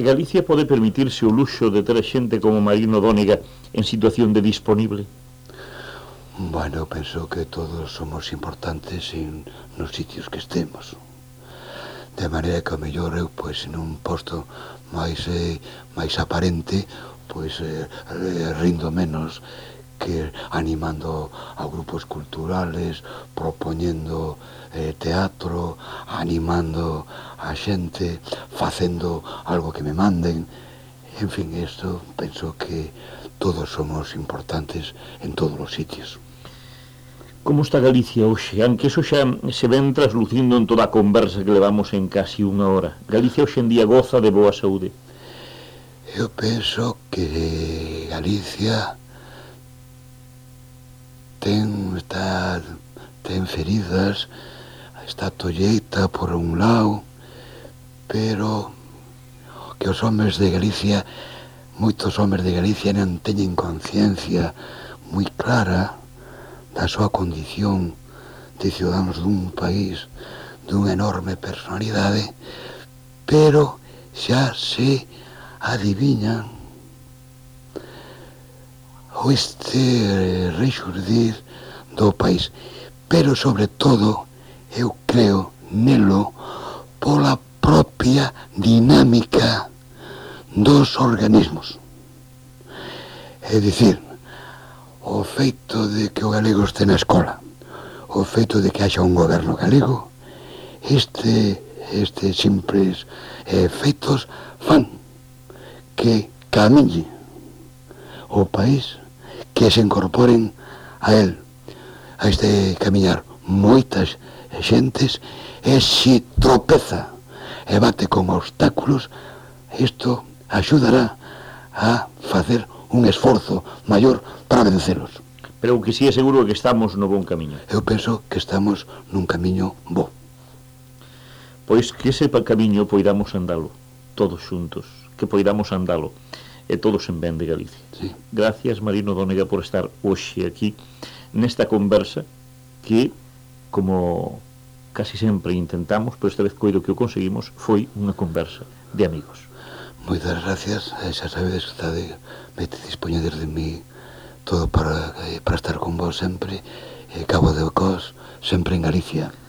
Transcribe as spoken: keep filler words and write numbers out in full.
Galicia pode permitirse o luxo de ter a xente como Marino Dónega en situación de disponible? Bueno, penso que todos somos importantes en nos sitios que estemos. De maneira que o mellor eu, pois, nun posto máis eh, máis aparente, pois eh, rindo menos que animando a grupos culturales, propoñendo eh, teatro, animando a xente, facendo algo que me manden. En fin, isto penso que todos somos importantes en todos os sitios. Como está Galicia hoxe? Anque eso xa se ven traslucindo en toda a conversa que levamos en casi unha hora. Galicia hoxe en día goza de boa saúde? Eu penso que Galicia ten, está, ten feridas, está tolleita por un lado, pero que os homes de Galicia, moitos homes de Galicia non teñen conciencia moi clara da súa condición de ciudadanos dun país dunha enorme personalidade, pero xa se adiviñan o este rexurdir do país, pero sobre todo eu creo nelo pola propia dinámica dos organismos. É dicir, o feito de que o galego este na escola, o feito de que haxa un goberno galego, este, este simples eh, feitos fan que camiñe o país, que se incorporen a él, a este camiñar moitas xentes, e se tropeza e bate con obstáculos, isto axudará a facer un esforzo maior para vencelos. Pero o que si é seguro é que estamos no bon camiño. Eu penso que estamos nun camiño bo. Pois que ese camiño poidamos andalo todos xuntos, que poidamos andalo e todos en ben de Galicia. Sí. Gracias, Marino Dónega, por estar hoxe aquí nesta conversa que, como casi sempre intentamos, pero esta vez coido que o conseguimos, foi unha conversa de amigos. Moitas gracias, xa sabedes que está de, me dispoñedes de mí todo para, eh, para estar con vos sempre, eh, Cabo de Ocós, sempre en Galicia.